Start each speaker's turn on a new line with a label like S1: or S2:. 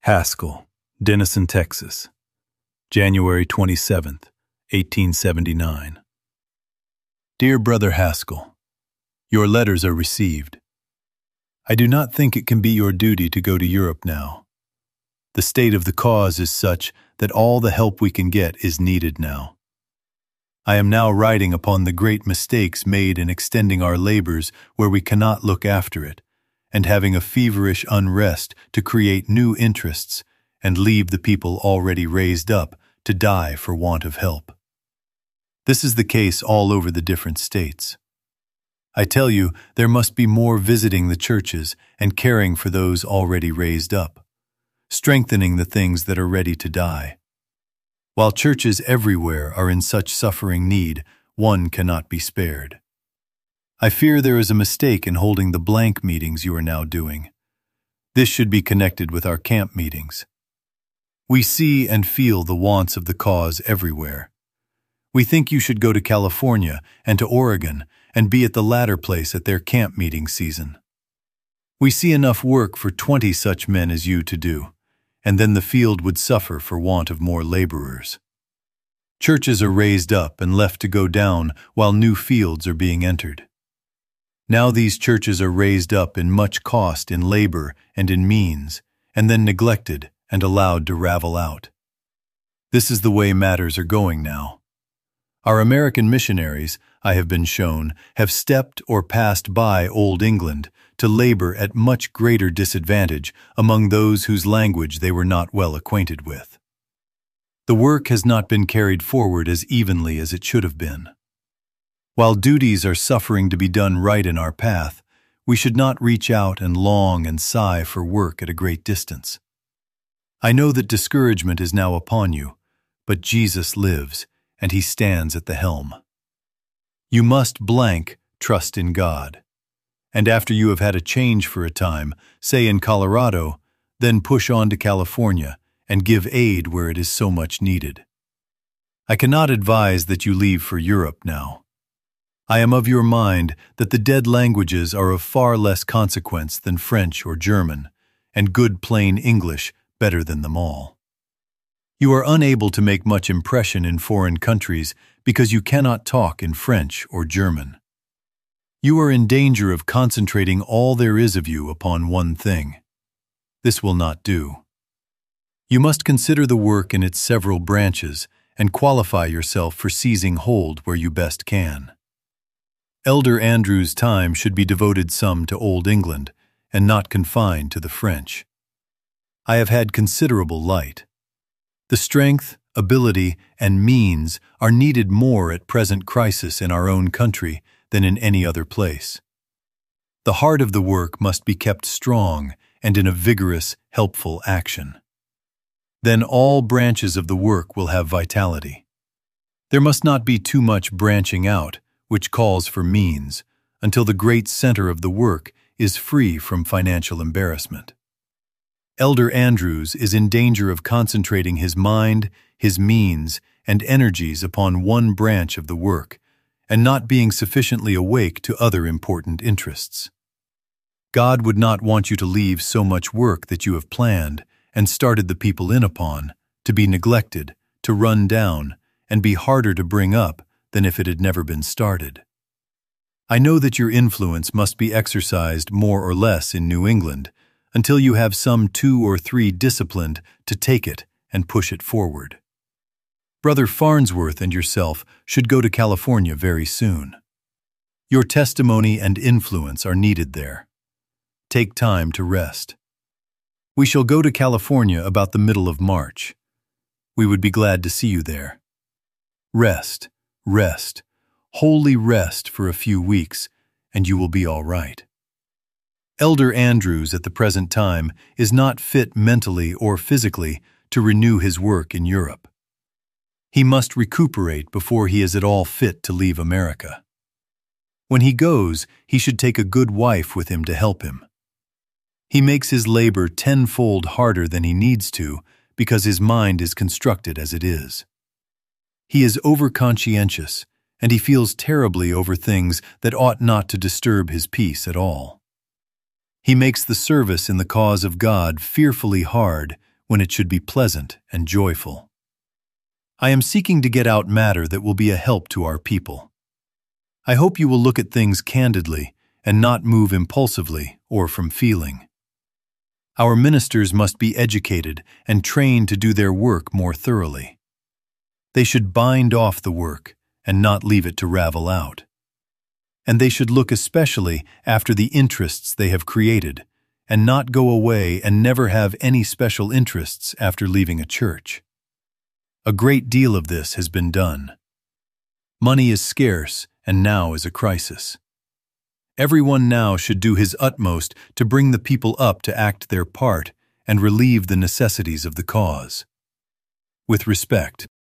S1: Haskell, Denison, Texas, January 27th, 1879. Dear Brother Haskell, your letters are received. I do not think it can be your duty to go to Europe now. The state of the cause is such that all the help we can get is needed now. I am now writing upon the great mistakes made in extending our labors where we cannot look after it, and having a feverish unrest to create new interests and leave the people already raised up to die for want of help. This is the case all over the different states. I tell you, there must be more visiting the churches and caring for those already raised up, strengthening the things that are ready to die. While churches everywhere are in such suffering need, one cannot be spared. I fear there is a mistake in holding the blank meetings you are now doing. This should be connected with our camp meetings. We see and feel the wants of the cause everywhere. We think you should go to California and to Oregon and be at the latter place at their camp meeting season. We see enough work for 20 such men as you to do, and then the field would suffer for want of more laborers. Churches are raised up and left to go down while new fields are being entered. Now these churches are raised up in much cost in labor and in means, and then neglected and allowed to ravel out. This is the way matters are going now. Our American missionaries, I have been shown, have stepped or passed by Old England to labor at much greater disadvantage among those whose language they were not well acquainted with. The work has not been carried forward as evenly as it should have been. While duties are suffering to be done right in our path, we should not reach out and long and sigh for work at a great distance. I know that discouragement is now upon you, but Jesus lives, and he stands at the helm. You must trust in God. And after you have had a change for a time, say in Colorado, then push on to California and give aid where it is so much needed. I cannot advise that you leave for Europe now. I am of your mind that the dead languages are of far less consequence than French or German, and good plain English better than them all. You are unable to make much impression in foreign countries because you cannot talk in French or German. You are in danger of concentrating all there is of you upon one thing. This will not do. You must consider the work in its several branches and qualify yourself for seizing hold where you best can. Elder Andrews' time should be devoted some to Old England and not confined to the French. I have had considerable light. The strength, ability, and means are needed more at present crisis in our own country than in any other place. The heart of the work must be kept strong and in a vigorous, helpful action. Then all branches of the work will have vitality. There must not be too much branching out, which calls for means, until the great center of the work is free from financial embarrassment. Elder Andrews is in danger of concentrating his mind, his means, and energies upon one branch of the work, and not being sufficiently awake to other important interests. God would not want you to leave so much work that you have planned and started the people in upon, to be neglected, to run down, and be harder to bring up than if it had never been started. I know that your influence must be exercised more or less in New England until you have some 2 or 3 disciplined to take it and push it forward. Brother Farnsworth and yourself should go to California very soon. Your testimony and influence are needed there. Take time to rest. We shall go to California about the middle of March. We would be glad to see you there. Rest, wholly rest for a few weeks, and you will be all right. Elder Andrews at the present time is not fit mentally or physically to renew his work in Europe. He must recuperate before he is at all fit to leave America. When he goes, he should take a good wife with him to help him. He makes his labor tenfold harder than he needs to because his mind is constructed as it is. He is overconscientious, and he feels terribly over things that ought not to disturb his peace at all. He makes the service in the cause of God fearfully hard when it should be pleasant and joyful. I am seeking to get out matter that will be a help to our people. I hope you will look at things candidly and not move impulsively or from feeling. Our ministers must be educated and trained to do their work more thoroughly. They should bind off the work and not leave it to ravel out. And they should look especially after the interests they have created and not go away and never have any special interests after leaving a church. A great deal of this has been done. Money is scarce, and now is a crisis. Everyone now should do his utmost to bring the people up to act their part and relieve the necessities of the cause. With respect,